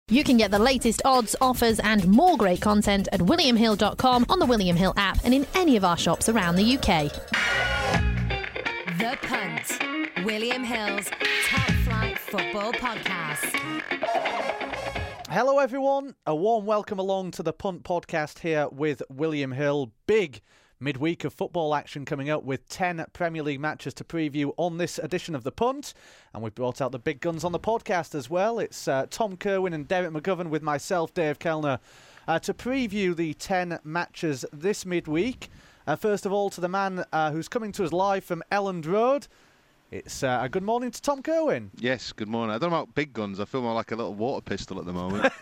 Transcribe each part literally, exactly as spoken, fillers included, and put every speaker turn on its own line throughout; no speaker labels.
You can get the latest odds, offers and more great content at william hill dot com, on the William Hill app and in any of our shops around the U K.
The Punt, William Hill's top flight football podcast.
Hello everyone, a warm welcome along to the Punt podcast here with William Hill. Big midweek of football action coming up with ten Premier League matches to preview on this edition of The Punt. And we've brought out the big guns on the podcast as well. It's uh, Tom Kerwin and Derek McGovern with myself, Dave Kellner, uh, to preview the ten matches this midweek. Uh, first of all, to the man uh, who's coming to us live from Elland Road. It's uh, a good morning to Tom Kerwin.
Yes, good morning. I don't know about big guns. I feel more like a little water pistol at the moment.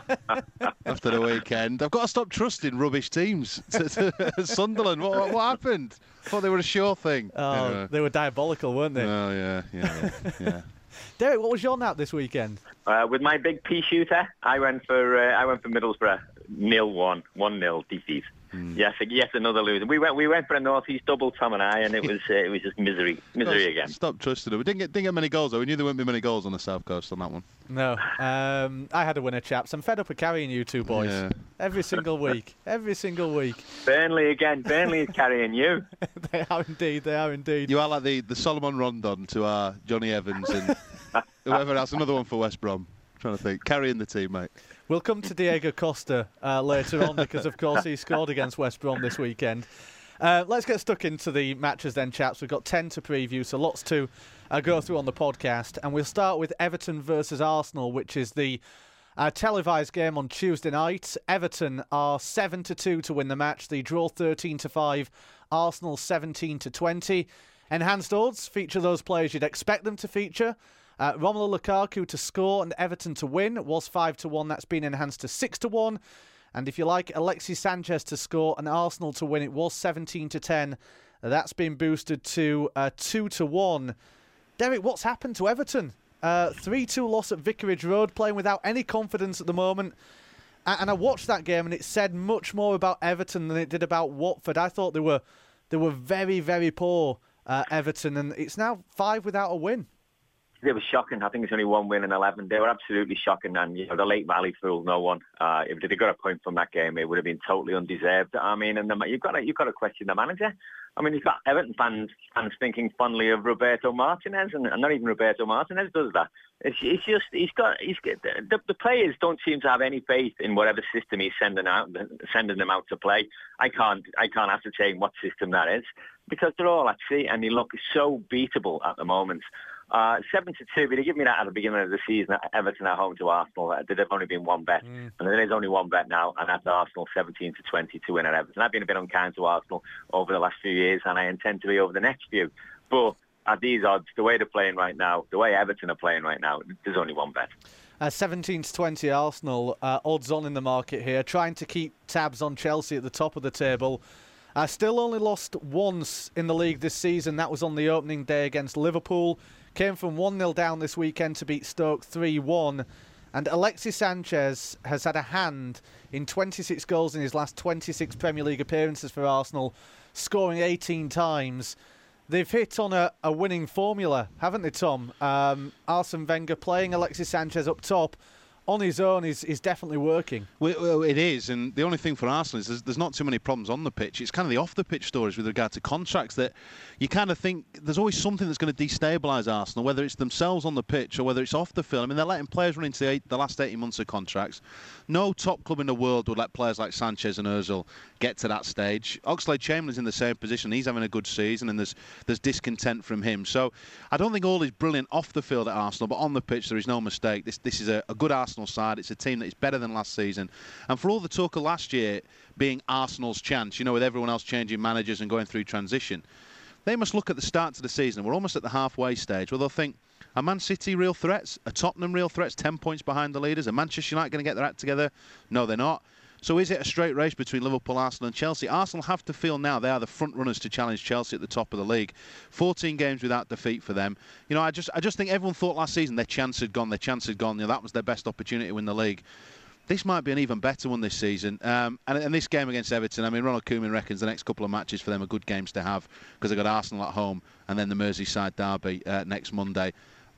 After the weekend, I've got to stop trusting rubbish teams. Sunderland, what, what, what happened? I thought they were a sure thing.
Oh,
anyway.
They were diabolical, weren't they?
Oh, yeah, yeah, yeah. yeah.
Derek, what was your nap this weekend?
Uh, with my big pea shooter, I went for uh, I went for Middlesbrough nil one, one nil defeat. Mm. Yes, yes, another loser. We went we went for a northeast double, Tom and I, and it was uh, it was just misery, misery again.
Stop trusting them. We didn't get didn't get many goals though. We knew there wouldn't be many goals on the South Coast on that one.
No, um, I had a winner, chaps. I'm fed up with carrying you two boys
yeah.
every single week, every single week.
Burnley again. Burnley is carrying you.
They are indeed. They are indeed.
You are like the the Solomon Rondon to our Johnny Evans and whoever else. Another one for West Brom. I'm trying to think, carrying the team, mate.
We'll come to Diego Costa uh, later on because, of course, he scored against West Brom this weekend. Uh, let's get stuck into the matches then, chaps. We've got ten to preview, so lots to uh, go through on the podcast. And we'll start with Everton versus Arsenal, which is the uh, televised game on Tuesday night. Everton are seven to two to win the match. They draw thirteen to five. Arsenal seventeen to twenty. Enhanced odds feature those players you'd expect them to feature. Uh, Romelu Lukaku to score and Everton to win. It was five to one. That's been enhanced to six to one. And if you like, Alexis Sanchez to score and Arsenal to win. It was seventeen to ten. That's been boosted to uh, two to one. Derek, what's happened to Everton? Uh, three two loss at Vicarage Road, playing without any confidence at the moment. And I watched that game and it said much more about Everton than it did about Watford. I thought they were they were very, very poor, uh, Everton. And it's now five without a win.
It was shocking. I think it's only one win in eleven. They were absolutely shocking, and you know the Lake Valley fooled no one. Uh, if they got a point from that game, it would have been totally undeserved. I mean, and the, you've got to, you've got to question the manager. I mean, you've got Everton fans fans thinking fondly of Roberto Martinez, and, and not even Roberto Martinez does that. It's, it's just he's got he's the, the players don't seem to have any faith in whatever system he's sending out sending them out to play. I can't I can't ascertain what system that is because they're all at sea and they look so beatable at the moment. Uh, seven to two, but they give me that at the beginning of the season. Everton at home to Arsenal. There'd have only been one bet, mm. and there is only one bet now, and that's Arsenal seventeen to twenty to win at Everton. I've been a bit unkind to Arsenal over the last few years, and I intend to be over the next few. But at these odds, the way they're playing right now, the way Everton are playing right now, there's only one bet.
Uh, seventeen to twenty Arsenal, uh, odds on in the market here, trying to keep tabs on Chelsea at the top of the table. Uh, still only lost once in the league this season. That was on the opening day against Liverpool. Came from one nil down this weekend to beat Stoke three one. And Alexis Sanchez has had a hand in twenty-six goals in his last twenty-six Premier League appearances for Arsenal, scoring eighteen times. They've hit on a, a winning formula, haven't they, Tom? Um, Arsene Wenger playing Alexis Sanchez up top on his own is, is definitely working.
Well, it is, and the only thing for Arsenal is there's, there's not too many problems on the pitch. It's kind of the off-the-pitch stories with regard to contracts that you kind of think there's always something that's going to destabilise Arsenal, whether it's themselves on the pitch or whether it's off the field. I mean, they're letting players run into the, eight, the last eighteen months of contracts. No top club in the world would let players like Sanchez and Ozil get to that stage. Oxlade-Chamberlain's in the same position. He's having a good season, and there's there's discontent from him. So I don't think all is brilliant off the field at Arsenal, but on the pitch there is no mistake. This this is a, a good Arsenal side. It's a team that is better than last season. And for all the talk of last year being Arsenal's chance, you know, with everyone else changing managers and going through transition, they must look at the start to the season. We're almost at the halfway stage where they'll think, are Man City real threats? Are Tottenham real threats? Ten points behind the leaders? Are Manchester United going to get their act together? No, they're not. So is it a straight race between Liverpool, Arsenal and Chelsea? Arsenal have to feel now they are the front runners to challenge Chelsea at the top of the league. fourteen games without defeat for them. You know, I just I just think everyone thought last season their chance had gone, their chance had gone. You know, that was their best opportunity to win the league. This might be an even better one this season. Um, and, and this game against Everton, I mean, Ronald Koeman reckons the next couple of matches for them are good games to have because they've got Arsenal at home and then the Merseyside derby uh, next Monday.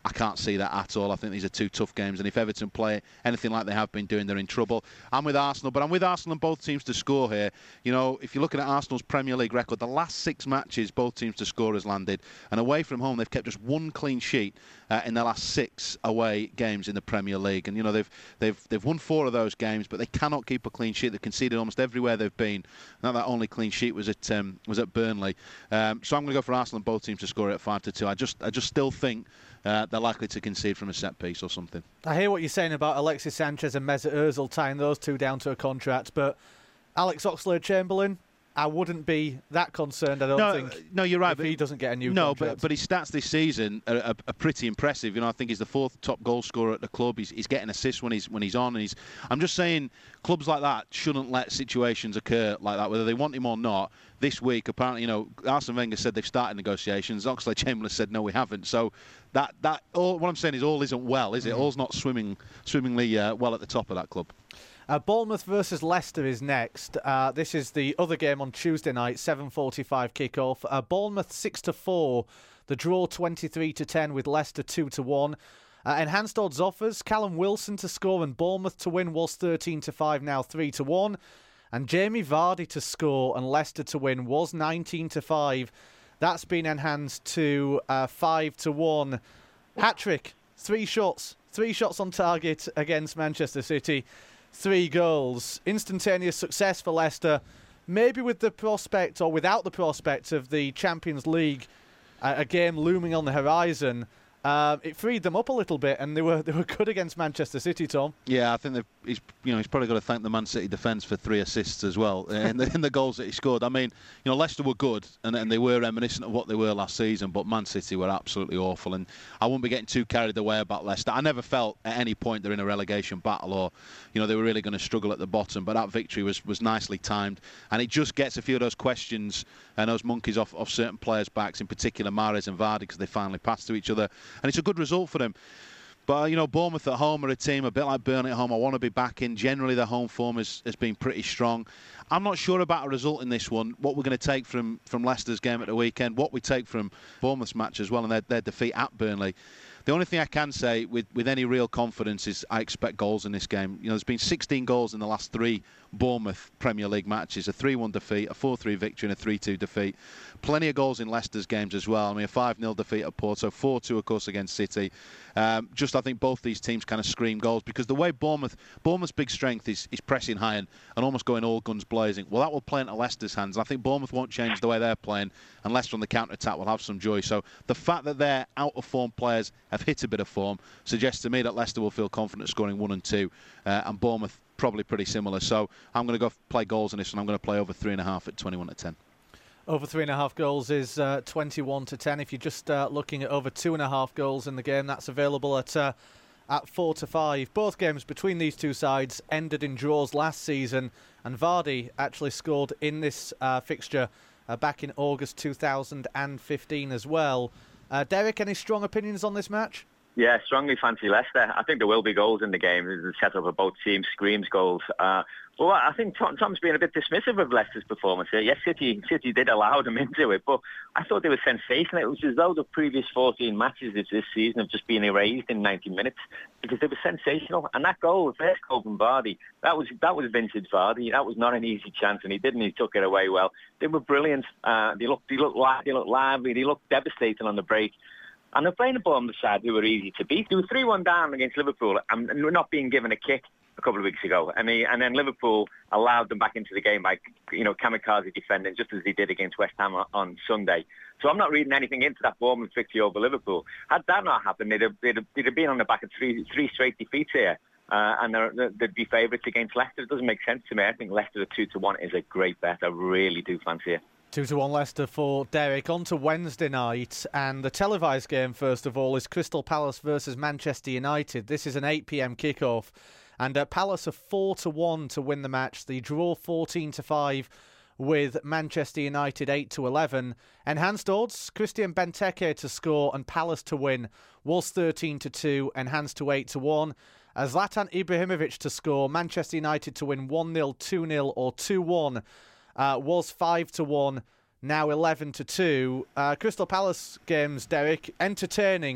I can't see that at all. I think these are two tough games, and if Everton play anything like they have been doing, they're in trouble. I'm with Arsenal, but I'm with Arsenal and both teams to score here. You know, if you're looking at Arsenal's Premier League record, the last six matches, both teams to score has landed, and away from home, they've kept just one clean sheet uh, in their last six away games in the Premier League. And you know, they've they've they've won four of those games, but they cannot keep a clean sheet. They've conceded almost everywhere they've been. Now that only clean sheet was at um, was at Burnley. Um, so I'm going to go for Arsenal and both teams to score it at five to two. I just I just still think uh, they're likely to concede from a set piece or something.
I hear what you're saying about Alexis Sanchez and Mesut Ozil tying those two down to a contract, but Alex Oxlade-Chamberlain, I wouldn't be that concerned, I don't
no,
think.
No, you're right.
If he doesn't get a new
no,
contract.
but but his stats this season are, are, are pretty impressive. You know, I think he's the fourth top goal scorer at the club. He's, he's getting assists when he's when he's on. And he's. I'm just saying, clubs like that shouldn't let situations occur like that, whether they want him or not. This week, apparently, you know, Arsene Wenger said they've started negotiations. Oxlade-Chamberlain said no, we haven't. So that that all what I'm saying is all isn't well, is it? Mm. All's not swimming swimmingly uh, well at the top of that club.
Uh, Bournemouth versus Leicester is next. Uh, this is the other game on Tuesday night, seven forty-five kickoff. Uh, Bournemouth six to four, the draw twenty-three to ten with Leicester two to one. Uh, enhanced odds offers: Callum Wilson to score and Bournemouth to win was thirteen to five, now three to one. And Jamie Vardy to score and Leicester to win was nineteen to five. That's been enhanced to uh, five to one. Hat-trick, three shots, three shots on target against Manchester City. Three goals. Instantaneous success for Leicester, maybe with the prospect or without the prospect of the Champions League, uh, a game looming on the horizon. Uh, it freed them up a little bit, and they were they were good against Manchester City, Tom.
Yeah, I think they've, he's you know he's probably got to thank the Man City defence for three assists as well in, the, in the goals that he scored. I mean, you know, Leicester were good, and, and they were reminiscent of what they were last season, but Man City were absolutely awful, and I won't be getting too carried away about Leicester. I never felt at any point they're in a relegation battle, or you know they were really going to struggle at the bottom, but that victory was was nicely timed, and it just gets a few of those questions and those monkeys off, off certain players' backs, in particular Mahrez and Vardy, because they finally passed to each other, and it's a good result for them. But, you know, Bournemouth at home are a team a bit like Burnley at home I want to be back in. Generally, their home form has, has been pretty strong. I'm not sure about a result in this one, what we're going to take from, from Leicester's game at the weekend, what we take from Bournemouth's match as well, and their, their defeat at Burnley. The only thing I can say with, with any real confidence is I expect goals in this game. You know, there's been sixteen goals in the last three Bournemouth Premier League matches, a three one defeat, a four three victory and a three two defeat. Plenty of goals in Leicester's games as well. I mean, a five nil defeat at Porto, four two, of course, against City. Um, just, I think both these teams kind of scream goals because the way Bournemouth, Bournemouth's big strength is, is pressing high and, and almost going all guns blazing. Well, that will play into Leicester's hands. And I think Bournemouth won't change the way they're playing, and Leicester on the counter-attack will have some joy. So the fact that their out-of-form players have hit a bit of form suggests to me that Leicester will feel confident scoring one and two, uh, and Bournemouth probably pretty similar. So I'm going to go play goals in this, and I'm going to play over three and a half at twenty-one to ten.
Over three and a half goals is uh, twenty-one to ten. If you're just uh, looking at over two and a half goals in the game, that's available at uh, at four to five. Both games between these two sides ended in draws last season, and Vardy actually scored in this uh, fixture uh, back in August two thousand fifteen as well. Uh, Derek, any strong opinions on this match?
Yeah, strongly fancy Leicester. I think there will be goals in the game. The setup of both teams screams goals. Uh, well, I think Tom, Tom's been a bit dismissive of Leicester's performance here. Yes, City City did allow them into it, but I thought they were sensational. It was as though the previous fourteen matches this, this season have just been erased in ninety minutes because they were sensational. And that goal, the first goal from Vardy, that was that was vintage Vardy. That was not an easy chance, and he didn't. He took it away well. They were brilliant. Uh, they looked they looked li- they looked lively. They looked devastating on the break. And they're playing a Bournemouth side who were easy to beat. They were three one down against Liverpool and not being given a kick a couple of weeks ago. And, they, and then Liverpool allowed them back into the game by, you know, kamikaze defending, just as they did against West Ham on, on Sunday. So I'm not reading anything into that Bournemouth victory over Liverpool. Had that not happened, they'd have, they'd have, they'd have been on the back of three, three straight defeats here. Uh, and they're, they'd be favourites against Leicester. It doesn't make sense to me. I think Leicester at two to one is a great bet. I really do fancy it.
Two to one Leicester for Derek. On to Wednesday night, and the televised game first of all is Crystal Palace versus Manchester United. This is an eight p.m. kickoff, and uh, Palace are four to one to win the match. The draw fourteen to five with Manchester United eight to eleven. Enhanced odds: Christian Benteke to score and Palace to win was thirteen to two, enhanced to eight to one. As Zlatan Ibrahimovic to score, Manchester United to win one nil, two nil, or two one. Uh, was five to one, now eleven to two. Uh, Crystal Palace games, Derek, entertaining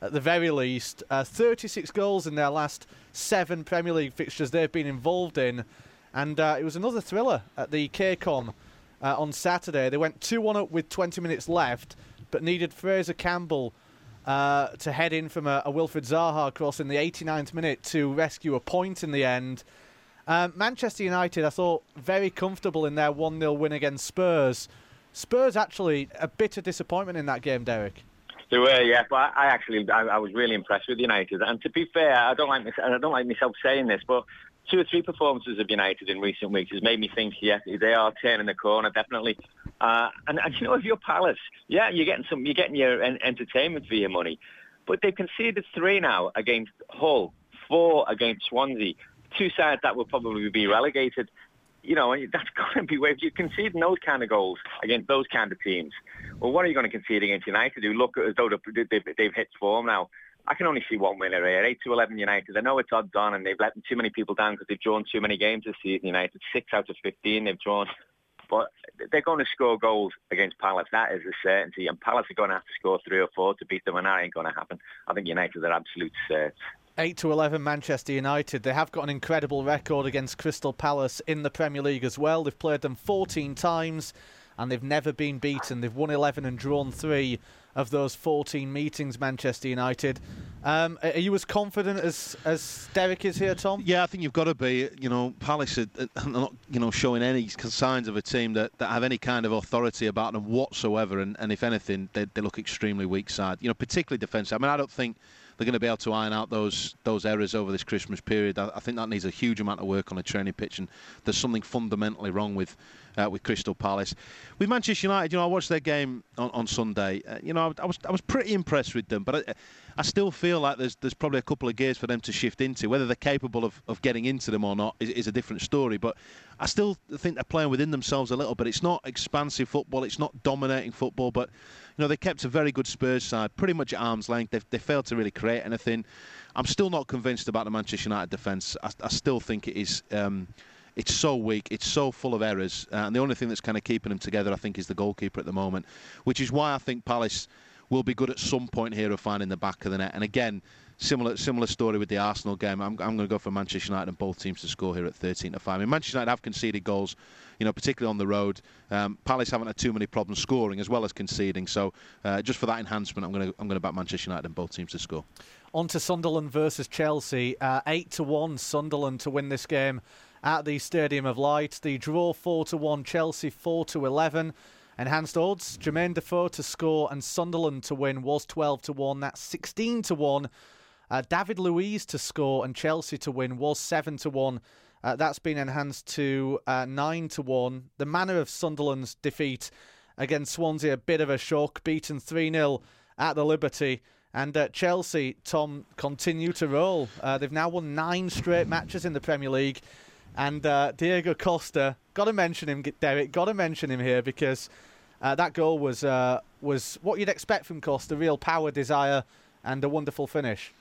at the very least. Uh, thirty-six goals in their last seven Premier League fixtures they've been involved in. And uh, it was another thriller at the K COM uh, on Saturday. They went two one up with twenty minutes left, but needed Fraser Campbell uh, to head in from a, a Wilfred Zaha cross in the eighty-ninth minute to rescue a point in the end. Um, Manchester United, I thought, very comfortable in their one nil win against Spurs. Spurs actually a bit of disappointment in that game, Derek.
They were, yeah. But I actually, I, I was really impressed with United. And to be fair, I don't like, I don't like myself saying this, but two or three performances of United in recent weeks has made me think, yeah, they are turning the corner, definitely. Uh, and, and you know, if you're Palace, yeah, you're getting some, you're getting your en- entertainment for your money. But they've conceded three now against Hull, four against Swansea, two sides that will probably be relegated. You know, that's going to be where if you're conceding those kind of goals against those kind of teams, well, what are you going to concede against United, who look as though they've, they've hit form now? I can only see one winner here, eight to eleven United. I know it's odds on and they've let too many people down because they've drawn too many games this season, United. Six out of fifteen they've drawn. But they're going to score goals against Palace. That is a certainty. And Palace are going to have to score three or four to beat them, and that ain't going to happen. I think United are absolute certs.
eight to eleven Manchester United. They have got an incredible record against Crystal Palace in the Premier League as well. They've played them fourteen times and they've never been beaten. They've won eleven and drawn three of those fourteen meetings, Manchester United. Um, are you as confident as, as Derek is here, Tom?
Yeah, I think you've got to be. You know, Palace are not, you know, showing any signs of a team that, that have any kind of authority about them whatsoever. And, and if anything, they, they look extremely weak side. You know, particularly defensive. I mean, I don't think they're going to be able to iron out those those errors over this Christmas period. I, I think that needs a huge amount of work on a training pitch, and there's something fundamentally wrong with uh, with Crystal Palace. With Manchester United, you know, I watched their game on, on Sunday. Uh, you know, I, I was I was pretty impressed with them, but I, I still feel like there's there's probably a couple of gears for them to shift into. Whether they're capable of, of getting into them or not is, is a different story. But I still think they're playing within themselves a little bit. It's not expansive football. It's not dominating football, but you know, they kept a very good Spurs side pretty much at arm's length. They've, they failed to really create anything. I'm still not convinced about the Manchester United defence. I, I still think it is. Um, it's so weak. It's so full of errors. Uh, and the only thing that's kind of keeping them together, I think, is the goalkeeper at the moment, which is why I think Palace will be good at some point here of finding the back of the net. And again, similar similar story with the Arsenal game. I'm, I'm going to go for Manchester United and both teams to score here at thirteen to five. I mean, Manchester United have conceded goals, you know, particularly on the road. Um, Palace haven't had too many problems scoring as well as conceding. So uh, just for that enhancement, I'm going to I'm going to back Manchester United and both teams to score.
On to Sunderland versus Chelsea. Uh, eight to one Sunderland to win this game at the Stadium of Light. The draw four to one Chelsea, four to eleven. Enhanced odds, Jermaine Defoe to score and Sunderland to win was twelve to one. That's sixteen to one. Uh, David Luiz to score and Chelsea to win was seven to one. Uh, that's been enhanced to uh, nine to one. The manner of Sunderland's defeat against Swansea, a bit of a shock, beaten three nil at the Liberty. And uh, Chelsea, Tom, continue to roll. Uh, they've now won nine straight matches in the Premier League. And uh, Diego Costa, got to mention him, Derek, got to mention him here because uh, that goal was uh, was what you'd expect from Costa, real power, desire, and a wonderful finish.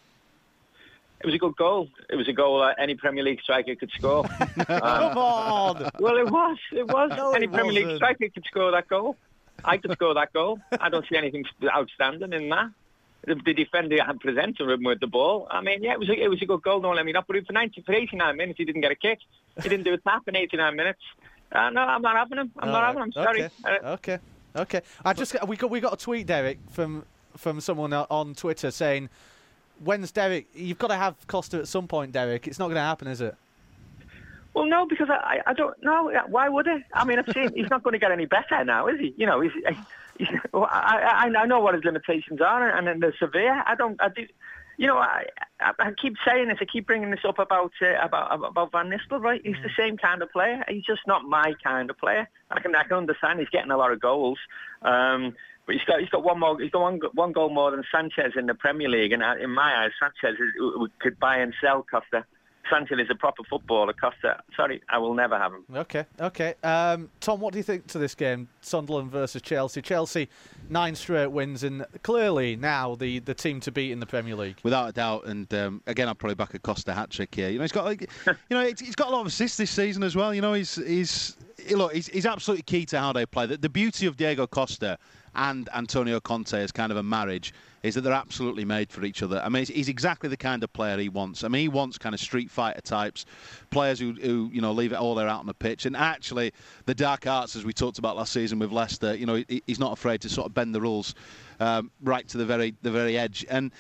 It was a good goal. It was a goal that any Premier League striker could score. um,
Come on!
Well, it was. It was.
No,
any
it
Premier League
wasn't.
striker could score that goal. I could score that goal. I don't see anything outstanding in that. The, the defender had presented him with the ball. I mean, yeah, it was a, it was a good goal. Don't let me not. But for ninety, for eighty-nine minutes, he didn't get a kick. He didn't do a tap in eighty-nine minutes. Uh, no, I'm not having him. I'm
All
not
right.
having him. Sorry.
Okay.
Uh,
okay. Okay. I just we got we got a tweet, Derek, from from someone on Twitter saying, "When's Derek? You've got to have Costa at some point, Derek. It's not going to happen, is it?"
Well, no, because I, I don't know. Why would he? I mean, I've seen he's not going to get any better now, is he? You know, he's, he's, I, I, I know what his limitations are, and, and they're severe. I don't, I do, you know, I, I, I keep saying this. I keep bringing this up about uh, about about Van Nistelrooy. He's the same kind of player. He's just not my kind of player. I can I can understand he's getting a lot of goals. Um, But he's got he's got one more he's got one one goal more than Sanchez in the Premier League, and in my eyes, Sanchez is, could buy and sell Costa. Sanchez is a proper footballer. Costa, sorry, I will never have him.
Okay, okay. Um, Tom, what do you think to this game, Sunderland versus Chelsea? Chelsea, nine straight wins, and clearly now the, the team to beat in the Premier League.
Without a doubt, and um, again, I'll probably back a Costa hat trick here. You know, he's got, like, you know, he's got a lot of assists this season as well. You know, he's he's look, he's, he's absolutely key to how they play. The, the beauty of Diego Costa and Antonio Conte as kind of a marriage is that they're absolutely made for each other. I mean, he's exactly the kind of player he wants. I mean, he wants kind of street fighter types, players who, who you know, leave it all there out on the pitch. And actually, the dark arts, as we talked about last season with Leicester, you know, he, he's not afraid to sort of bend the rules um, right to the very the very edge. And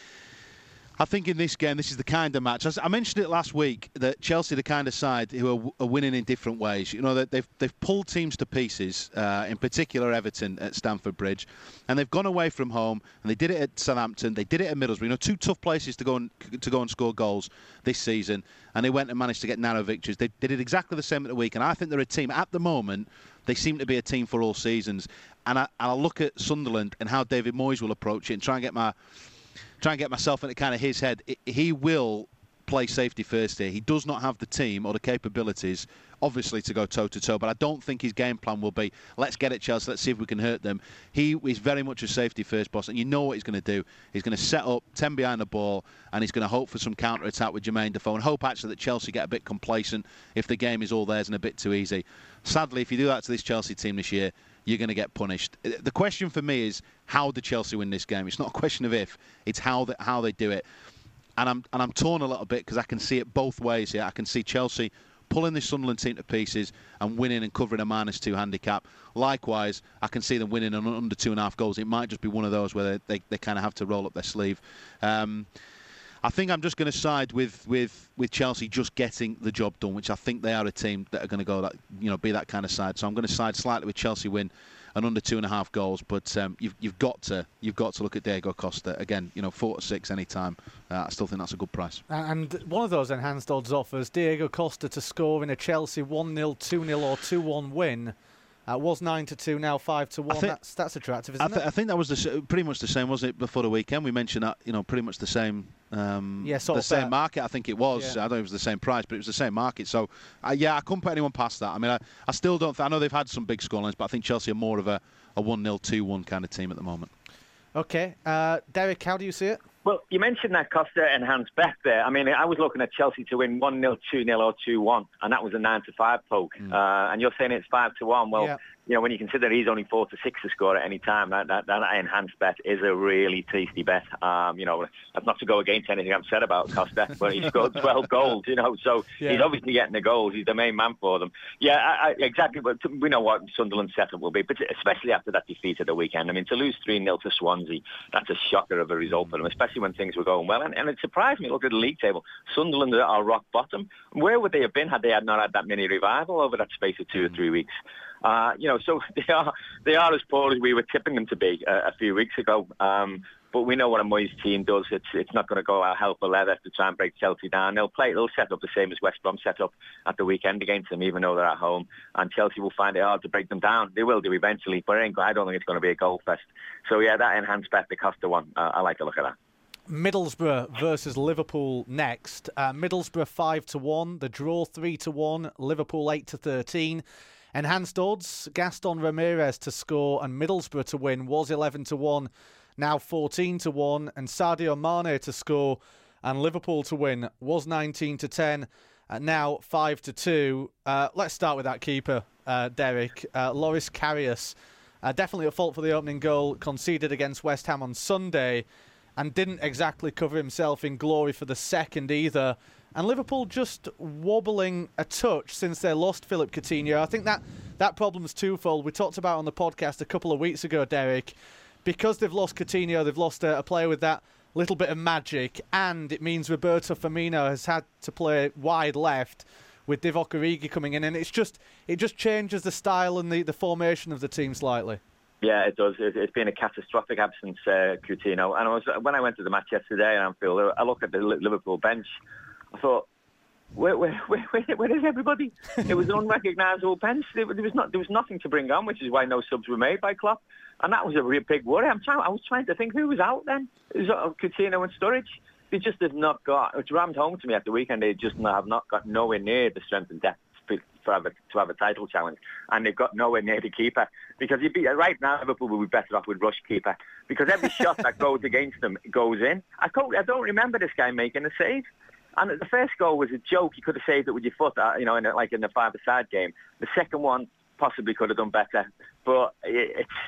I think in this game, this is the kind of match. I mentioned it last week that Chelsea are the kind of side who are, are winning in different ways. You know, that they've they've pulled teams to pieces. Uh, in particular, Everton at Stamford Bridge, and they've gone away from home. And they did it at Southampton. They did it at Middlesbrough. You know, two tough places to go and to go and score goals this season. And they went and managed to get narrow victories. They, they did exactly the same at the weekend. I think they're a team at the moment. They seem to be a team for all seasons. And I, I'll look at Sunderland and how David Moyes will approach it and try and get my. Try and get myself into kind of his head. He will play safety first here. He does not have the team or the capabilities, obviously, to go toe-to-toe, but I don't think his game plan will be, let's get at Chelsea, let's see if we can hurt them. He is very much a safety first boss, and you know what he's going to do. He's going to set up ten behind the ball, and he's going to hope for some counter-attack with Jermaine Defoe, and hope actually that Chelsea get a bit complacent if the game is all theirs and a bit too easy. Sadly, if you do that to this Chelsea team this year, you're going to get punished. The question for me is, how do Chelsea win this game? It's not a question of if, it's how they, how they do it. And I'm and I'm torn a little bit because I can see it both ways here. I can see Chelsea pulling this Sunderland team to pieces and winning and covering a minus two handicap. Likewise, I can see them winning under two and a half goals. It might just be one of those where they, they, they kind of have to roll up their sleeve. Um, I think I'm just going to side with, with, with Chelsea just getting the job done, which I think they are a team that are going to go that you know be that kind of side. So I'm going to side slightly with Chelsea win and under two and a half goals. But um, you've you've got to you've got to look at Diego Costa again. You know, four to six any time. Uh, I still think that's a good price.
And one of those enhanced odds offers Diego Costa to score in a Chelsea one nil, two nil, or two one win. Uh, was nine to two, now five to one. Think, that's that's attractive, isn't
I th-
it?
I think that was the, pretty much the same, wasn't it? Before the weekend, we mentioned that you know pretty much the same. Um,
yeah, sort
the
of
same
bet.
market. I think it was.
Yeah.
I don't know if it was the same price, but it was the same market. So uh, yeah, I couldn't put anyone past that. I mean, I, I still don't. Th- I know they've had some big scorelines, but I think Chelsea are more of a a one nil, two one kind of team at the moment.
Okay, uh, Derek, how do you see it?
Well, you mentioned that Costa enhanced bet there. I mean, I was looking at Chelsea to win one nil, two nil, or two one, and that was a nine to five poke. Mm. Uh, and you're saying it's five to one. Well, yeah. you know, when you consider he's only four to six to score at any time, that that, that enhanced bet is a really tasty bet. Um, you know, that's not to go against anything I've said about Costa, but he scored twelve goals. You know, so yeah. he's obviously getting the goals. He's the main man for them. Yeah, I, I, exactly. But we know what Sunderland's setup will be, but especially after that defeat at the weekend. I mean, to lose three nil to Swansea, that's a shocker of a result for them, especially when things were going well. And, and it surprised me. Look at the league table. Sunderland are rock bottom. Where would they have been had they had not had that mini revival over that space of two mm. or three weeks? Uh, you know, so they are they are as poor as we were tipping them to be uh, a few weeks ago. Um, but we know what a Moyes team does. It's it's not going to go out hell for leather to try and break Chelsea down. They'll play. They'll set up the same as West Brom set up at the weekend against them, even though they're at home. And Chelsea will find it hard to break them down. They will do eventually, but I don't think it's going to be a goal fest. So yeah, that enhanced bet, the Costa one, uh, I like the look of that.
Middlesbrough versus Liverpool next. Uh, Middlesbrough five to one. The draw three to one. Liverpool eight to thirteen. Enhanced odds, Gaston Ramirez to score and Middlesbrough to win was eleven to one, now fourteen to one, and Sadio Mane to score and Liverpool to win was nineteen to ten, and now five to two. Uh, let's start with that keeper, uh, Derek. Uh, Loris Karius, uh, definitely at fault for the opening goal conceded against West Ham on Sunday, and didn't exactly cover himself in glory for the second either. And Liverpool just wobbling a touch since they lost Philip Coutinho. I think that, that problem's twofold. We talked about on the podcast a couple of weeks ago, Derek. Because they've lost Coutinho, they've lost a, a player with that little bit of magic. And it means Roberto Firmino has had to play wide left with Divock Origi coming in. And it's just it just changes the style and the, the formation of the team slightly.
Yeah, it does. It's been a catastrophic absence, uh, Coutinho. And I was when I went to the match yesterday in Anfield, I looked at the Liverpool bench. I thought, where, where, where, where is everybody? It was an unrecognisable bench. There was not, there was nothing to bring on, which is why no subs were made by Klopp, and that was a real big worry. I'm trying. I was trying to think who was out then. It was uh, Coutinho and Sturridge. They just have not got. It rammed home to me at the weekend. They just have not got nowhere near the strength and depth for have a, to have a title challenge, and they've got nowhere near the keeper. Because you'd be, right now, Liverpool would be better off with rush keeper, because every shot that goes against them goes in. I don't, I don't remember this guy making a save. And the first goal was a joke. You could have saved it with your foot, uh, you know, in a, like in the five-a-side game. The second one possibly could have done better. But it's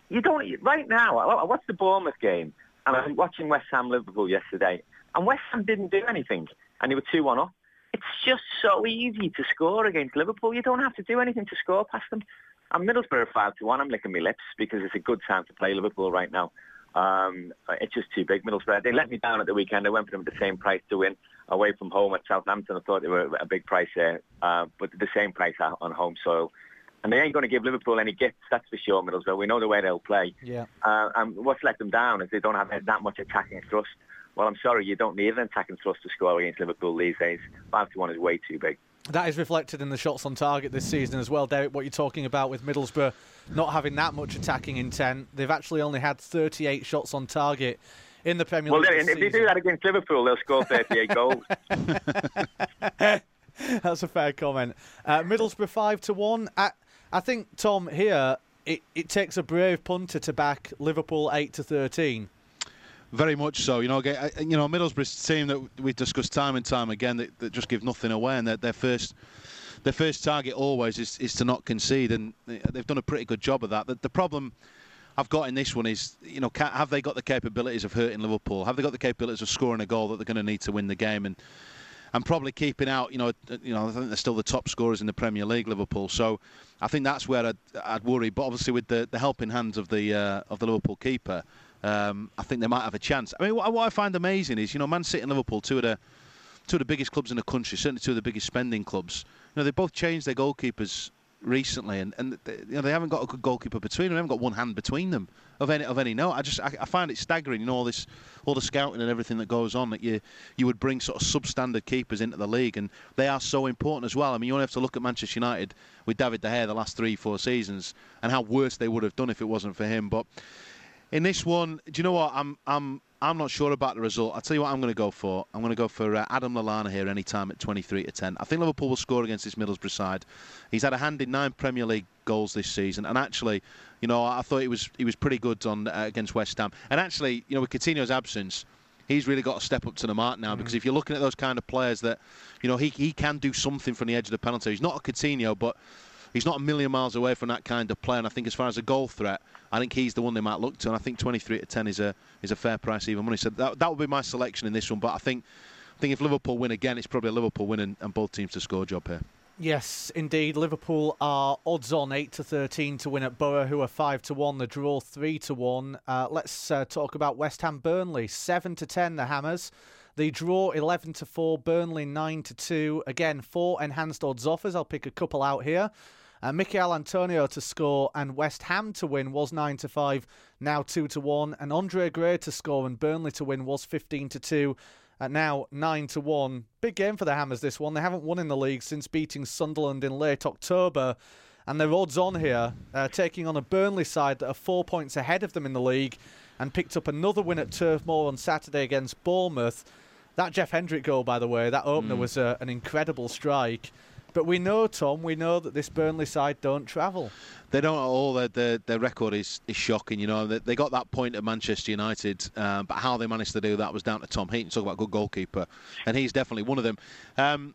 you don't right now. I watched the Bournemouth game, and I was watching West Ham Liverpool yesterday, and West Ham didn't do anything, and they were two one up. It's just so easy to score against Liverpool. You don't have to do anything to score past them. And Middlesbrough five to one. I'm licking my lips because it's a good time to play Liverpool right now. Um, it's just too big, Middlesbrough. They let me down at the weekend. I went for them at the same price to win away from home at Southampton. I thought they were a big price there, uh, but the same price on home soil. And they ain't going to give Liverpool any gifts, that's for sure, Middlesbrough. We know the way they'll play.
Yeah.
Uh, and what's let them down is they don't have that much attacking thrust. Well, I'm sorry, you don't need an attacking thrust to score against Liverpool these days. five to one is way too big.
That is reflected in the shots on target this season as well, Derek, what you're talking about with Middlesbrough not having that much attacking intent. They've actually only had thirty-eight shots on target in the Premier League.
Well,
this
if
season.
they do that against Liverpool, they'll score thirty-eight goals.
That's a fair comment. Uh, Middlesbrough five to one. I, I think, Tom, here, it, it takes a brave punter to back Liverpool eight to thirteen.
Very much so. You know, you know, Middlesbrough's team that we've discussed time and time again that, that just give nothing away, and their first their first target always is, is to not concede, and they've done a pretty good job of that. The, the problem I've got in this one is, you know, have they got the capabilities of hurting Liverpool? Have they got the capabilities of scoring a goal that they're going to need to win the game? And and probably keeping out, you know, you know, I think they're still the top scorers in the Premier League, Liverpool. So I think that's where I'd, I'd worry. But obviously, with the, the helping hands of the uh, of the Liverpool keeper. Um, I think they might have a chance. I mean, what, what I find amazing is, you know, Man City and Liverpool, two of the two of the biggest clubs in the country, certainly two of the biggest spending clubs. You know, they both changed their goalkeepers recently, and, and they, you know, they haven't got a good goalkeeper between them. They haven't got one hand between them of any of any note. I just I, I find it staggering, you know, all this all the scouting and everything that goes on, that you you would bring sort of substandard keepers into the league, and they are so important as well. I mean, you only have to look at Manchester United with David De Gea the last three, four seasons, and how worse they would have done if it wasn't for him. But in this one, do you know what? I'm I'm I'm not sure about the result. I'll tell you what I'm going to go for. I'm going to go for uh, Adam Lallana here any time at twenty-three to ten. I think Liverpool will score against this Middlesbrough side. He's had a hand in nine Premier League goals this season, and actually, you know, I thought he was he was pretty good on uh, against West Ham. And actually, you know, with Coutinho's absence, he's really got to step up to the mark now, mm. because if you're looking at those kind of players that, you know, he he can do something from the edge of the penalty. He's not a Coutinho, but he's not a million miles away from that kind of player. And I think as far as a goal threat, I think he's the one they might look to. And I think twenty-three to ten is a is a fair price, even money. So that that would be my selection in this one. But I think I think if Liverpool win again, it's probably a Liverpool win and, and both teams to score job here.
Yes, indeed. Liverpool are odds on eight to thirteen to win at Borough, who are five to one. The draw three to one. Uh, let's uh, talk about West Ham Burnley. seven to ten, the Hammers. The draw eleven to four, Burnley nine to two. Again, four enhanced odds offers. I'll pick a couple out here. Uh, Mikel Antonio to score and West Ham to win was nine to five, now two to one. And Andre Gray to score and Burnley to win was fifteen to two, uh, now nine to one. Big game for the Hammers, this one. They haven't won in the league since beating Sunderland in late October. And they're odds on here, uh, taking on a Burnley side that are four points ahead of them in the league and picked up another win at Turf Moor on Saturday against Bournemouth. That Jeff Hendrick goal, by the way, that opener mm. was uh, an incredible strike. But we know, Tom, we know that this Burnley side don't travel. They
don't at all. Their, their, their record is, is shocking. You know, they, they got that point at Manchester United, um, but how they managed to do that was down to Tom Heaton. Talk about good goalkeeper, and he's definitely one of them. Um,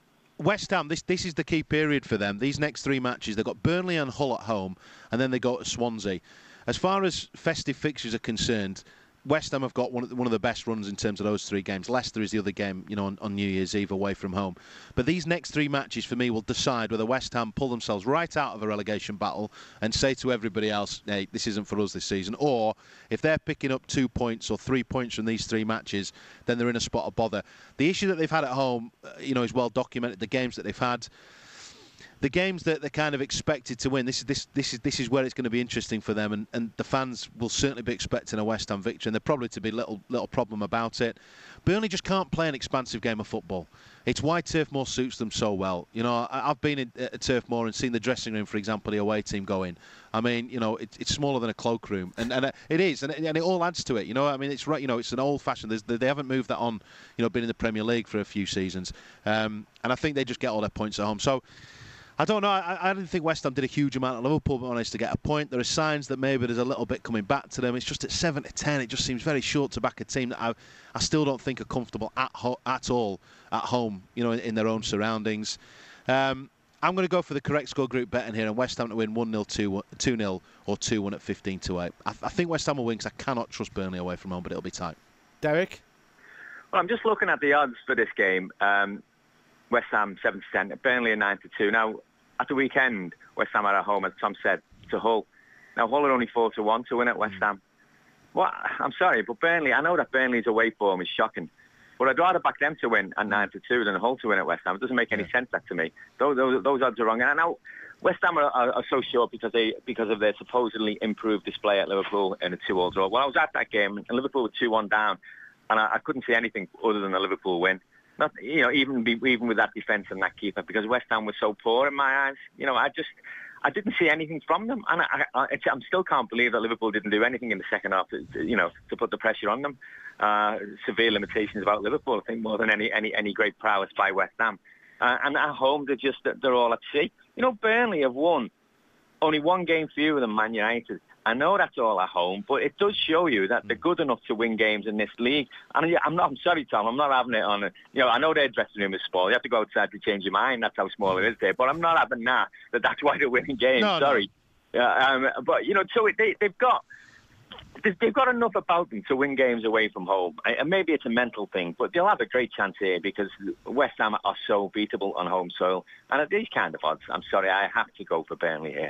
West Ham, this this is the key period for them. These next three matches, they've got Burnley and Hull at home, and then they go to Swansea. As far as festive fixtures are concerned, West Ham have got one of, the, one of the best runs in terms of those three games. Leicester is the other game, you know, on, on New Year's Eve away from home. But these next three matches, for me, will decide whether West Ham pull themselves right out of a relegation battle and say to everybody else, hey, this isn't for us this season. Or if they're picking up two points or three points from these three matches, then they're in a spot of bother. The issue that they've had at home, you know, is well documented. The games that they've had, the games that they're kind of expected to win, this is this this is this is where it's going to be interesting for them, and, and the fans will certainly be expecting a West Ham victory, and there'll probably to be little little problem about it. Burnley just can't play an expansive game of football. It's why Turf Moor suits them so well. You know, I, I've been in, at Turf Moor and seen the dressing room, for example, the away team go in. I mean, you know, it, it's smaller than a cloakroom, and and it is, and it, and it all adds to it. You know, I mean, it's right. You know, it's an old-fashioned. There's, they haven't moved that on. You know, been in the Premier League for a few seasons, um, and I think they just get all their points at home. So. I don't know. I, I didn't think West Ham did a huge amount at Liverpool, but managed to get a point. There are signs that maybe there's a little bit coming back to them. It's just at seven to ten. It just seems very short to back a team that I, I still don't think are comfortable at ho- at all at home. You know, in, in their own surroundings. Um, I'm going to go for the correct score group betting here, and West Ham to win one nil, two nil, or two one at fifteen to eight. I, I think West Ham will win because I cannot trust Burnley away from home, but it'll be tight.
Derek?
Well, I'm just looking at the odds for this game. Um, West Ham seven to ten, Burnley a nine to two. Now, at the weekend, West Ham are at home, as Tom said, to Hull. Now, Hull are only four to one to win at West Ham. Well, I'm sorry, but Burnley, I know that Burnley's away form is shocking, but I'd rather back them to win at nine to two than Hull to win at West Ham. It doesn't make any yeah. sense, that to me. Those, those, those odds are wrong. And I know West Ham are, are, are so short because they because of their supposedly improved display at Liverpool in a two-all draw. Well, I was at that game, and Liverpool were two one down, and I, I couldn't see anything other than a Liverpool win. Not, you know, even be, even with that defence and that keeper, because West Ham was so poor in my eyes. You know, I just I didn't see anything from them, and I, I, I still can't believe that Liverpool didn't do anything in the second half, to, to, you know, to put the pressure on them. Uh, severe limitations about Liverpool, I think, more than any any, any great prowess by West Ham. Uh, and at home, they're just they're all at sea. You know, Burnley have won only one game fewer than Man United. I know that's all at home, but it does show you that they're good enough to win games in this league. And I'm not. I'm sorry, Tom. I'm not having it on. A, you know, I know their dressing room is small. You have to go outside to change your mind. That's how small it is there. But I'm not having that. That that's why they're winning games.
No,
sorry. No. Uh, um, but you know, so they they've got. They've got enough about them to win games away from home. And maybe it's a mental thing, but they'll have a great chance here because West Ham are so beatable on home soil. And at these kind of odds, I'm sorry, I have to go for Burnley here.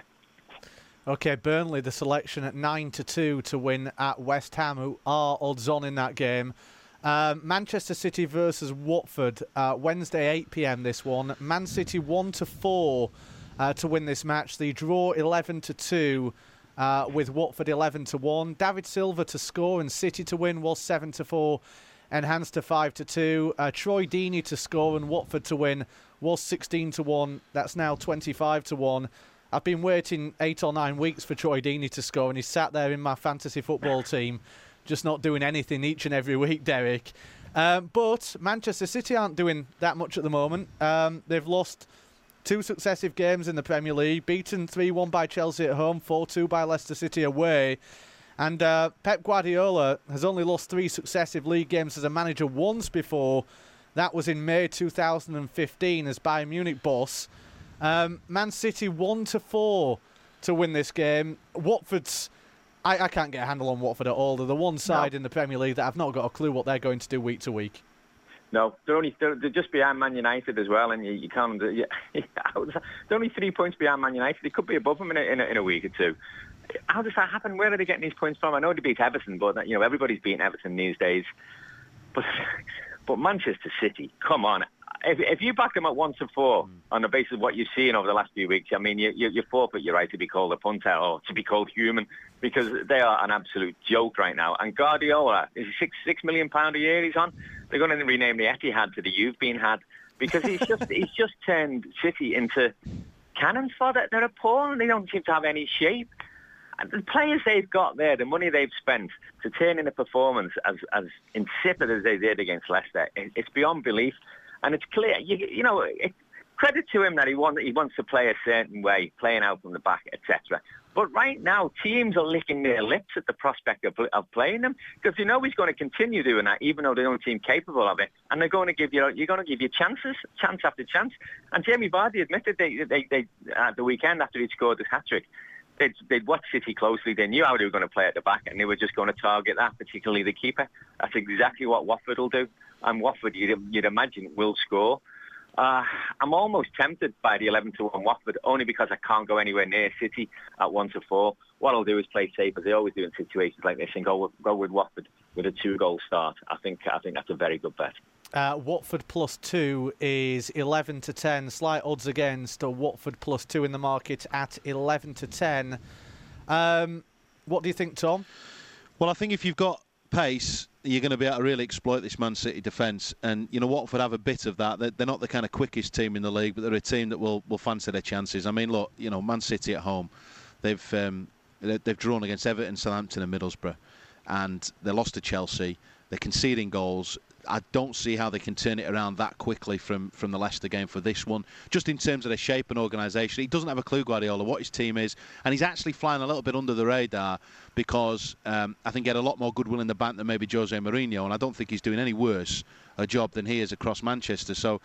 OK, Burnley, the selection at nine to two to win at West Ham, who are odds on in that game. Um, Manchester City versus Watford, uh, Wednesday, eight p m this one. Man City one to four uh, to win this match. The draw eleven to two. Uh, with Watford eleven to one. David Silva to score and City to win was seven to four, enhanced to five to two. Uh, Troy Deeney to score and Watford to win was sixteen to one. That's now twenty-five to one. I've been waiting eight or nine weeks for Troy Deeney to score, and he's sat there in my fantasy football team, just not doing anything each and every week, Derek. Um, but Manchester City aren't doing that much at the moment. Um, they've lost two successive games in the Premier League, beaten three one by Chelsea at home, four two by Leicester City away. And uh, Pep Guardiola has only lost three successive league games as a manager once before. That was in May two thousand fifteen as Bayern Munich boss. Um, Man City one to four to win this game. Watford's... I, I can't get a handle on Watford at all. They're the one side no. in the Premier League that I've not got a clue what they're going to do week to week.
No, they're only they're, they're just behind Man United as well, and you, you can't. You, they're only three points behind Man United. They could be above them in a, in a, in a week or two. How does that happen? Where are they getting these points from? I know they beat Everton, but you know everybody's beating Everton these days. But but Manchester City, come on! If, if you back them at one to four mm. on the basis of what you've seen over the last few weeks, I mean, you, you, you forfeit your right to be called a punter or to be called human, because they are an absolute joke right now. And Guardiola is six six million pound a year he's on. They're going to rename the Etihad to the You've Been Had, because he's just he's just turned City into cannons for that. They're appalling. They don't seem to have any shape. And the players they've got there, the money they've spent to turn in a performance as as insipid as they did against Leicester, it, it's beyond belief. And it's clear, you, you know, it, credit to him that he wants he wants to play a certain way, playing out from the back, et cetera. But right now, teams are licking their lips at the prospect of, of playing them, because they know he's going to continue doing that, even though they don't seem capable of it. And they're going to give you, you're going to give you chances, chance after chance. And Jamie Vardy admitted they, they, they at the weekend after he'd scored his hat trick, they'd, they'd watched City closely. They knew how they were going to play at the back, and they were just going to target that, particularly the keeper. That's exactly what Watford will do. And Watford, you'd, you'd imagine, will score. Uh, I'm almost tempted by the eleven to one Watford, only because I can't go anywhere near City at one to four. What I'll do is play safe, as they always do in situations like this, and go with, go with Watford with a two-goal start. I think I think that's a very good bet.
Uh, Watford plus two is eleven to ten. Slight odds against uh, Watford plus two in the market at eleven to ten. Um, what do you think, Tom?
Well, I think if you've got pace, you're going to be able to really exploit this Man City defence. And, you know, Watford have a bit of that. They're not the kind of quickest team in the league, but they're a team that will, will fancy their chances. I mean, look, you know, Man City at home, they've um, they've drawn against Everton, Southampton and Middlesbrough, and they lost to Chelsea. They're conceding goals. I don't see how they can turn it around that quickly from, from the Leicester game for this one. Just in terms of their shape and organisation, he doesn't have a clue, Guardiola, what his team is, and he's actually flying a little bit under the radar because um, I think he had a lot more goodwill in the bank than maybe Jose Mourinho, and I don't think he's doing any worse a job than he is across Manchester. So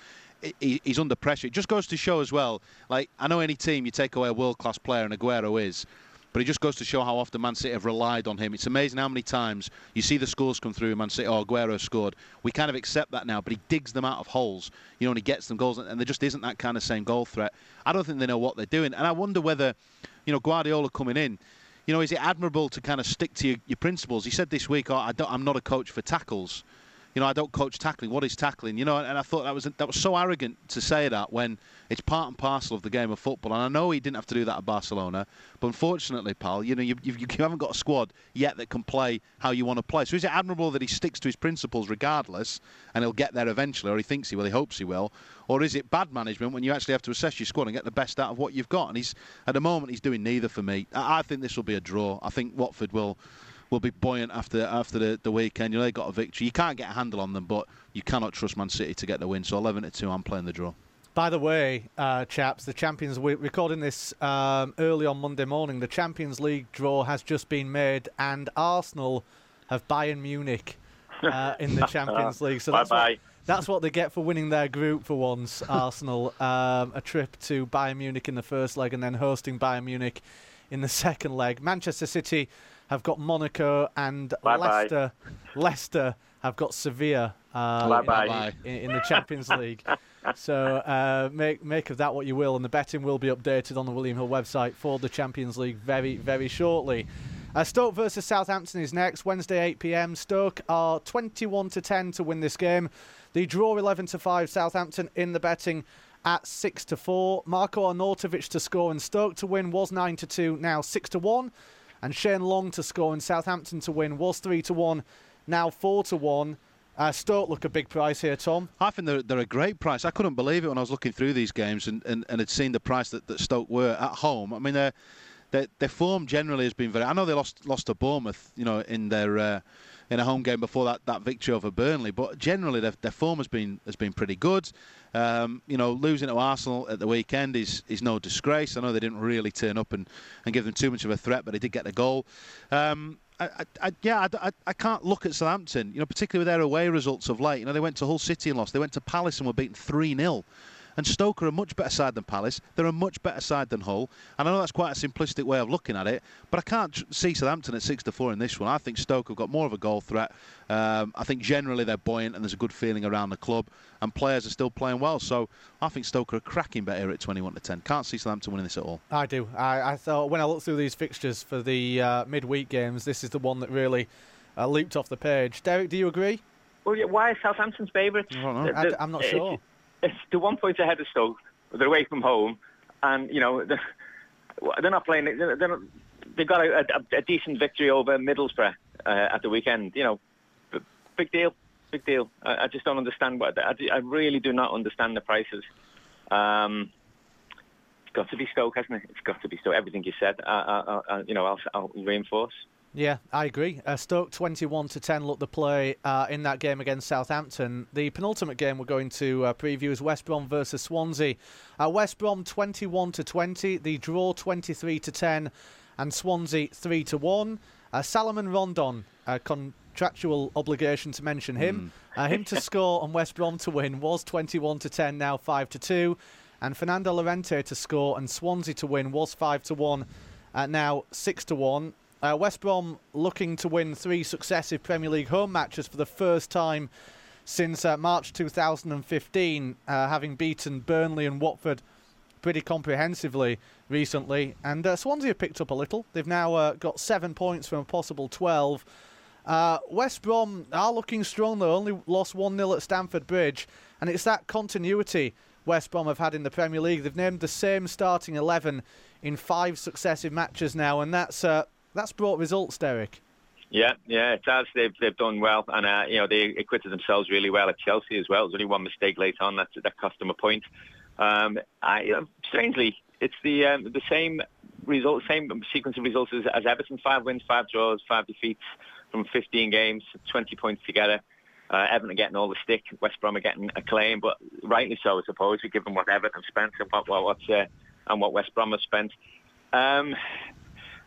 he, he's under pressure. It just goes to show as well, like, I know any team, you take away a world-class player, and Aguero is, but it just goes to show how often Man City have relied on him. It's amazing how many times you see the scores come through, Man City, oh, Aguero scored. We kind of accept that now, but he digs them out of holes, you know, and he gets them goals, and there just isn't that kind of same goal threat. I don't think they know what they're doing, and I wonder whether, you know, Guardiola coming in, you know, is it admirable to kind of stick to your, your principles? He said this week, oh, I don't, I'm not a coach for tackles. You know, I don't coach tackling. What is tackling? You know, and I thought that was that was so arrogant to say that when it's part and parcel of the game of football. And I know he didn't have to do that at Barcelona, but unfortunately, pal, you know, you, you, you haven't got a squad yet that can play how you want to play. So is it admirable that he sticks to his principles regardless, and he'll get there eventually, or he thinks he will, he hopes he will, or is it bad management when you actually have to assess your squad and get the best out of what you've got? And he's at the moment he's doing neither for me. I, I think this will be a draw. I think Watford will. will be buoyant after after the, the weekend. You know, they got a victory. You can't get a handle on them, but you cannot trust Man City to get the win. So eleven to two, I'm playing the draw.
By the way, uh, chaps, the Champions, we're recording this um, early on Monday morning. The Champions League draw has just been made, and Arsenal have Bayern Munich uh, in the Champions League. So that's what, that's what they get for winning their group for once, Arsenal. Um, a trip to Bayern Munich in the first leg and then hosting Bayern Munich in the second leg. Manchester City have got Monaco, and
bye
Leicester
bye.
Leicester have got Sevilla uh,
bye
in,
bye.
In, in the Champions League. So uh, make make of that what you will, and the betting will be updated on the William Hill website for the Champions League very, very shortly. Uh, Stoke versus Southampton is next, Wednesday eight p m. Stoke are twenty-one to ten to win this game. The draw eleven to five, Southampton in the betting at six to four. Marko Arnautovic to score and Stoke to win was nine to two, now six to one. And Shane Long to score and Southampton to win was three to one, now four to one. Uh, Stoke look a big price here, Tom.
I think they're, they're a great price. I couldn't believe it when I was looking through these games and, and, and had seen the price that, that Stoke were at home. I mean, their, their, their form generally has been very... I know they lost lost to Bournemouth, you know, in their uh, in a home game before that, that victory over Burnley, but generally their, their form has been has been pretty good. Um, you know, losing to Arsenal at the weekend is, is no disgrace. I know they didn't really turn up and, and give them too much of a threat, but they did get the goal. Um, I, I, I, yeah, I, I, I can't look at Southampton, you know, particularly with their away results of late. You know, they went to Hull City and lost. They went to Palace and were beaten three nil. And Stoke are a much better side than Palace. They're a much better side than Hull. And I know that's quite a simplistic way of looking at it, but I can't see Southampton at six to four in this one. I think Stoke have got more of a goal threat. Um, I think generally they're buoyant and there's a good feeling around the club, and players are still playing well. So I think Stoke are a cracking bet here at twenty-one to ten. Can't see Southampton winning this at all.
I do. I, I thought when I looked through these fixtures for the uh, midweek games, this is the one that really uh, leaped off the page. Derek, do you agree?
Well, yeah, why is Southampton's favourite?
I don't know.
I, I'm not sure.
It's, it's the one point ahead of Stoke. They're away from home, and you know they're, they're not playing. They're, they're not, they've got a, a, a decent victory over Middlesbrough uh, at the weekend. You know, big deal, big deal. I, I just don't understand what. I, I really do not understand the prices. Um, it's got to be Stoke, hasn't it? It's got to be Stoke. Everything you said, I, I, I, you know, I'll, I'll reinforce.
Yeah, I agree. Uh, Stoke twenty-one to ten looked the play uh, in that game against Southampton. The penultimate game we're going to uh, preview is West Brom versus Swansea. Uh, West Brom twenty-one to twenty, the draw twenty-three to ten, and Swansea three to one. Uh, Salomon Rondon, a contractual obligation to mention him. Mm. Uh, him to score and West Brom to win was twenty-one to ten, now five to two. And Fernando Llorente to score and Swansea to win was five to one, uh, now six to one. Uh, West Brom looking to win three successive Premier League home matches for the first time since uh, March two thousand fifteen, uh, having beaten Burnley and Watford pretty comprehensively recently. And uh, Swansea have picked up a little. They've now uh, got seven points from a possible twelve. Uh, West Brom are looking strong, though. Only lost one nil at Stamford Bridge. And it's that continuity West Brom have had in the Premier League. They've named the same starting eleven in five successive matches now, and that's... Uh, That's brought results, Derek.
Yeah, yeah, it has. They've they've done well, and uh, you know they acquitted themselves really well at Chelsea as well. There's only one mistake late on that that cost them a point. Um, I, uh, strangely, it's the um, the same result, same sequence of results as, as Everton: five wins, five draws, five defeats from fifteen games, twenty points together. Uh, Everton are getting all the stick. West Brom are getting acclaim, but rightly so, I suppose. We give them what Everton have spent and what what what's, uh, and what West Brom have spent. Um,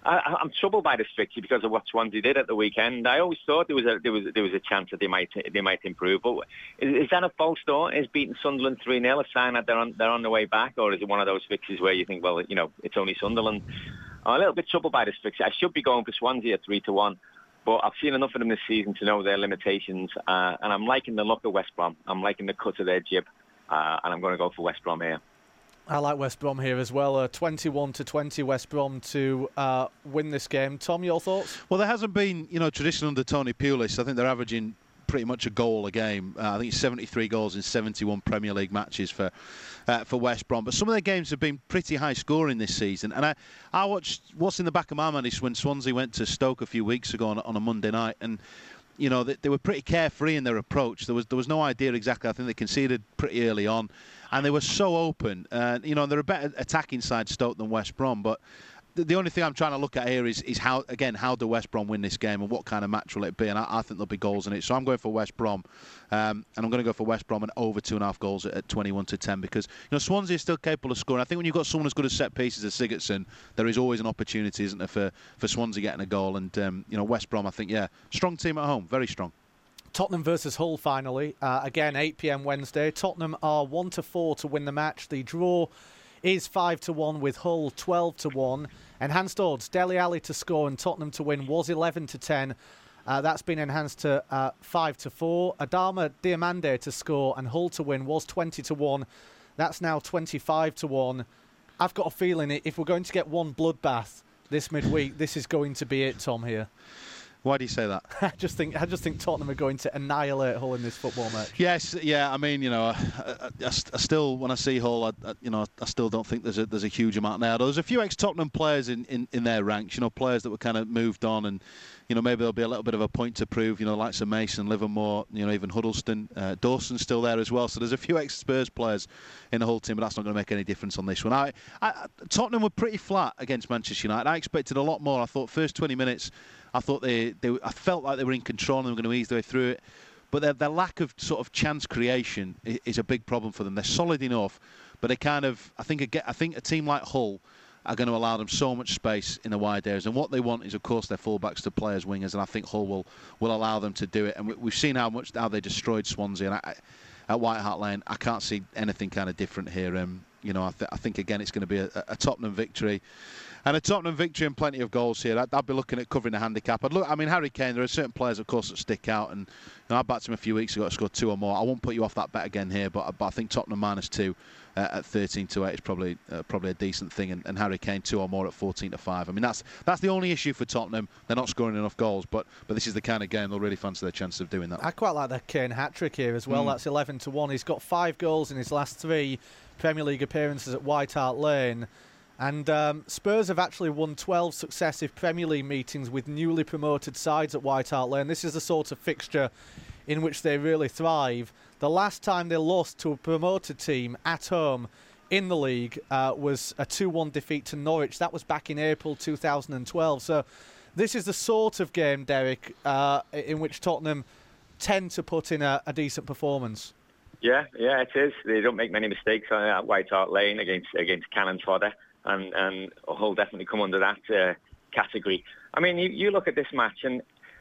I, I'm troubled by this fixture because of what Swansea did at the weekend. I always thought there was a there was there was a chance that they might they might improve. But is, is that a false start? Is beating Sunderland three nil a sign that they're on they're on the way back, or is it one of those fixtures where you think, well, you know, it's only Sunderland? I'm a little bit troubled by this fixture. I should be going for Swansea at three to one, but I've seen enough of them this season to know their limitations, uh, and I'm liking the look of West Brom. I'm liking the cut of their jib, uh, and I'm going to go for West Brom here.
I like West Brom here as well. Uh, twenty-one to twenty West Brom to uh, win this game. Tom, your thoughts?
Well, there hasn't been, you know, tradition under Tony Pulis. I think they're averaging pretty much a goal a game. Uh, I think it's seventy-three goals in seventy-one Premier League matches for uh, for West Brom. But some of their games have been pretty high scoring this season. And I, I watched what's in the back of my mind is when Swansea went to Stoke a few weeks ago on, on a Monday night, and you know, they, they were pretty carefree in their approach. There was there was no idea exactly. I think they conceded pretty early on, and they were so open. Uh, you know, they're a better attacking side, Stoke, than West Brom. But the, the only thing I'm trying to look at here is, is how, again, how do West Brom win this game, and what kind of match will it be? And I, I think there'll be goals in it. So I'm going for West Brom, um, and I'm going to go for West Brom and over two and a half goals at, at twenty-one to ten, because you know Swansea is still capable of scoring. I think when you've got someone as good as set pieces as Sigurdsson, there is always an opportunity, isn't there, for, for Swansea getting a goal. And um, you know, West Brom, I think, yeah, strong team at home, very strong.
Tottenham versus Hull finally. Uh, again, eight p m Wednesday. Tottenham are one to four to win the match. The draw is five to one with Hull twelve to one. Enhanced odds, Dele Alli to score and Tottenham to win was eleven to ten. Uh, that's been enhanced to uh, five to four. Adama Diomande to score and Hull to win was twenty to one. That's now twenty-five to one. I've got a feeling if we're going to get one bloodbath this midweek, this is going to be it, Tom, here.
Why do you say that?
I just think I just think Tottenham are going to annihilate Hull in this football match.
Yes, yeah. I mean, you know, I, I, I still, when I see Hull, I, I, you know, I still don't think there's a there's a huge amount there. There's a few ex-Tottenham players in, in, in their ranks. You know, players that were kind of moved on, and you know, maybe there'll be a little bit of a point to prove. You know, likes of Mason, Livermore, you know, even Huddleston, uh, Dawson's still there as well. So there's a few ex-Spurs players in the whole team, but that's not going to make any difference on this one. I, I, Tottenham were pretty flat against Manchester United. I expected a lot more. I thought first twenty minutes. I thought they, they, I felt like they were in control and they were going to ease their way through it. But their, their lack of sort of chance creation is, is a big problem for them. They're solid enough, but they kind of, I think, I think a team like Hull are going to allow them so much space in the wide areas. And what they want is, of course, their fullbacks to play as wingers, and I think Hull will, will allow them to do it. And we, we've seen how much how they destroyed Swansea and I, at White Hart Lane. I can't see anything kind of different here. Um, you know, I, th- I think again it's going to be a, a Tottenham victory. And a Tottenham victory and plenty of goals here. I'd, I'd be looking at covering the handicap. I'd look. I mean, Harry Kane. There are certain players, of course, that stick out. And you know, I backed him a few weeks ago to score two or more. I won't put you off that bet again here, but, but I think Tottenham minus two uh, at thirteen to eight is probably uh, probably a decent thing. And, and Harry Kane two or more at fourteen to five. I mean, that's that's the only issue for Tottenham. They're not scoring enough goals. But but this is the kind of game they'll really fancy their chance of doing that.
I quite like the Kane hat trick here as well. Mm. That's eleven to one. He's got five goals in his last three Premier League appearances at White Hart Lane. And um, Spurs have actually won twelve successive Premier League meetings with newly promoted sides at White Hart Lane. This is the sort of fixture in which they really thrive. The last time they lost to a promoted team at home in the league uh, was a two one defeat to Norwich. That was back in April two thousand twelve. So this is the sort of game, Derek, uh, in which Tottenham tend to put in a, a decent performance.
Yeah, yeah, it is. They don't make many mistakes at White Hart Lane against against cannon fodder. And, and Hull definitely come under that uh, category. I mean, you, you look at this match and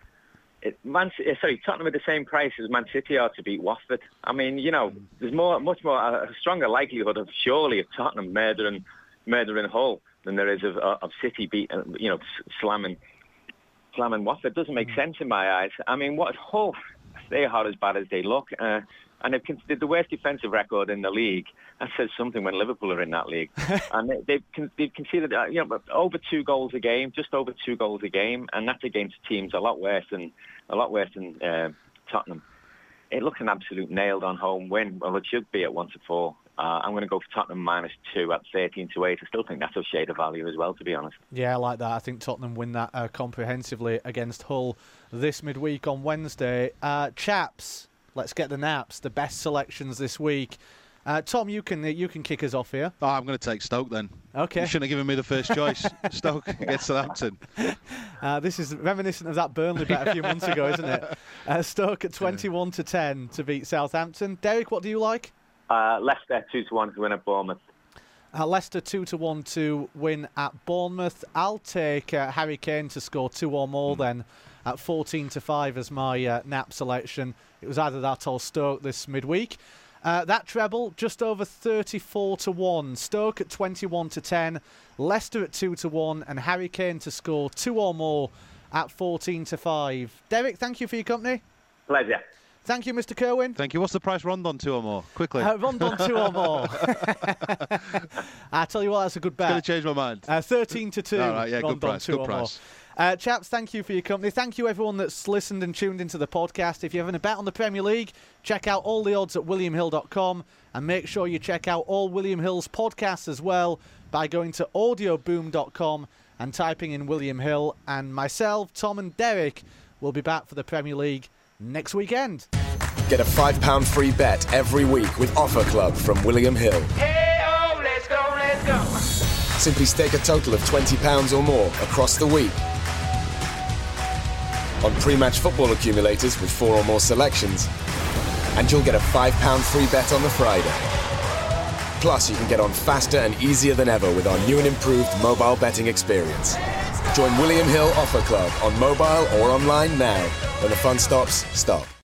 it, Man, sorry, Tottenham at the same price as Man City are to beat Watford. I mean, you know, there's more, much more, a stronger likelihood of surely of Tottenham murdering, murdering Hull than there is of, of City beat, you know, slamming, slamming Watford. It doesn't make sense in my eyes. I mean, what Hull, they are as bad as they look. Uh, And they've considered the worst defensive record in the league. That says something when Liverpool are in that league. And they, they've, con- they've conceded, uh, you know, over two goals a game, just over two goals a game, and that's against teams a lot worse than a lot worse than uh, Tottenham. It looks an absolute nailed-on home win. Well, it should be at one to four. Uh, I'm going to go for Tottenham minus two at thirteen to eight. I still think that's a shade of value as well, to be honest.
Yeah, I like that. I think Tottenham win that uh, comprehensively against Hull this midweek on Wednesday. Uh, chaps. Let's get the naps, the best selections this week. Uh, Tom, you can you can kick us off here.
Oh, I'm going to take Stoke then.
Okay.
You shouldn't have given me the first choice. Stoke against Southampton.
Uh, this is reminiscent of that Burnley bet a few months ago, isn't it? Uh, Stoke at twenty-one to ten to beat Southampton. Derek, what do you like?
Uh, Leicester two to one to win at Bournemouth.
Uh, Leicester two to one to win at Bournemouth. I'll take uh, Harry Kane to score two or more mm. then at fourteen to five as my uh, nap selection. It was either that or Stoke this midweek. Uh, that treble, just over thirty-four to one. Stoke at twenty-one to ten. Leicester at two to one. And Harry Kane to score two or more at fourteen to five. Derek, thank you for your company.
Pleasure.
Thank you, Mister Kerwin.
Thank you. What's the price? Rondon two or more? Quickly.
Uh, Rondon two or more. I tell you what, that's a good bet.
It's going to change my mind.
Uh, thirteen to two.
All right, yeah,
Rondon
good price.
two
Good
or
price.
More. Uh, chaps, thank you for your company. Thank you, everyone that's listened and tuned into the podcast. If you're having a bet on the Premier League, check out all the odds at william hill dot com and make sure you check out all William Hill's podcasts as well by going to audio boom dot com and typing in William Hill. And myself, Tom and Derek will be back for the Premier League next weekend.
Get a five pound free bet every week with Offer Club from William Hill.
Hey-oh, let's go, let's go.
Simply stake a total of twenty pounds or more across the week on pre-match football accumulators with four or more selections, and you'll get a five pound free bet on the Friday. Plus, you can get on faster and easier than ever with our new and improved mobile betting experience. Join William Hill Offer Club on mobile or online now. When the fun stops, stop.